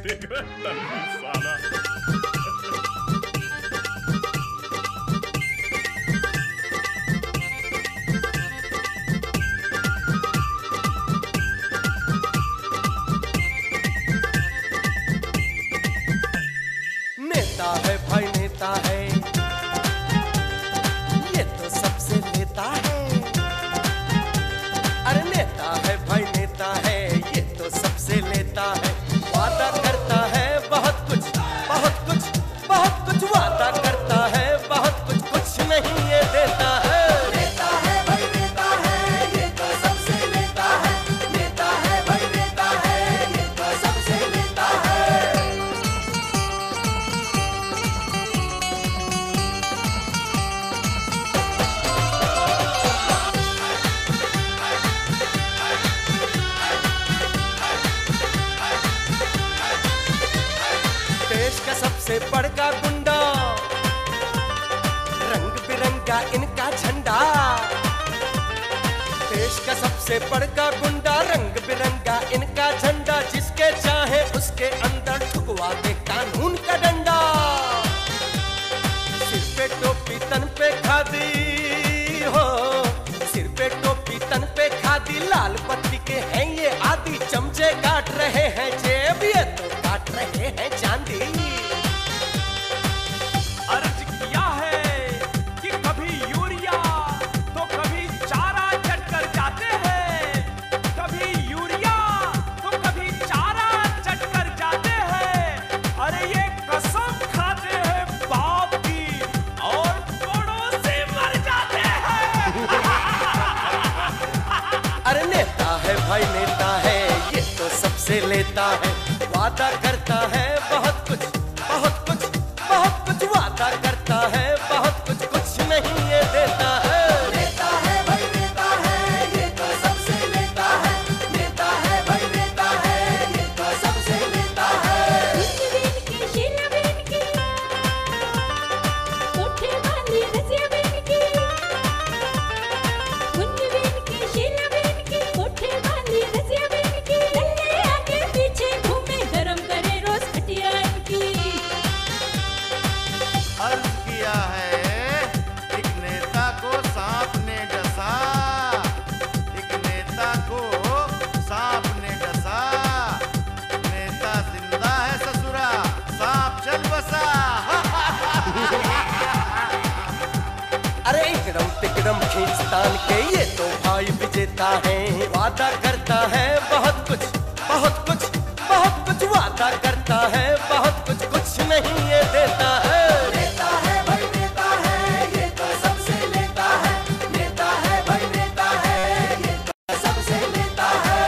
देख रहा साला। नेता है भाई नेता है, ये तो सबसे लेता है। अरे नेता है भाई नेता है, ये तो सबसे लेता है। वादा करता है बहुत कुछ, बहुत कुछ, बहुत कुछ वादा करता है, बहुत कुछ, कुछ नहीं ये देता है। नेता है भाई नेता है, ये तो सबसे लेता है। नेता है भाई नेता है, ये तो सबसे लेता है। देश का सबसे बड़का गुंडा, रंग बिरंगा इनका झंडा। देश का सबसे बड़का गुंडा, रंग बिरंगा इनका झंडा। जिसके चाहे उसके अंदर ठुकवा दे कानून का डंडा। सिर पे टोपी तन पे खादी हो, सिर पे टोपी तन पे खादी। लाल बत्ती के हैं ये आदि, चमचे काट रहे हैं जेब, ये तो काट रहे हैं चांदी। अर्ज किया है कि कभी यूरिया तो कभी चारा चढ़कर जाते हैं, कभी यूरिया तो कभी चारा चढ़कर जाते हैं। अरे ये कसम खाते हैं बाप की और पड़ोसी मर जाते हैं। अरे नेता है भाई नेता है, ये तो सबसे लेता है। वादा करता है बहुत कुछ, बहुत कुछ, बहुत कुछ वादा करता है, बहुत कुछ, कुछ नहीं ये देता है। नेता है भाई नेता है, ये तो सबसे लेता है। नेता है भाई नेता है, ये तो सबसे लेता है। अर्ज किया है एक नेता को सांप ने डसा, एक नेता को सांप ने डसा। नेता जिंदा है ससुरा, सांप चल बसा। अरे एकदम तिकड़म खींचतान के ये तो भाई विजेता है। वादा करता है बहुत कुछ, बहुत कुछ, बहुत कुछ वादा करता है, बहुत कुछ, कुछ नहीं ये देता है। नेता है भाई नेता है, ये तो सबसे लेता है। नेता है भाई नेता है, ये तो सबसे लेता है।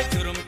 जुर्म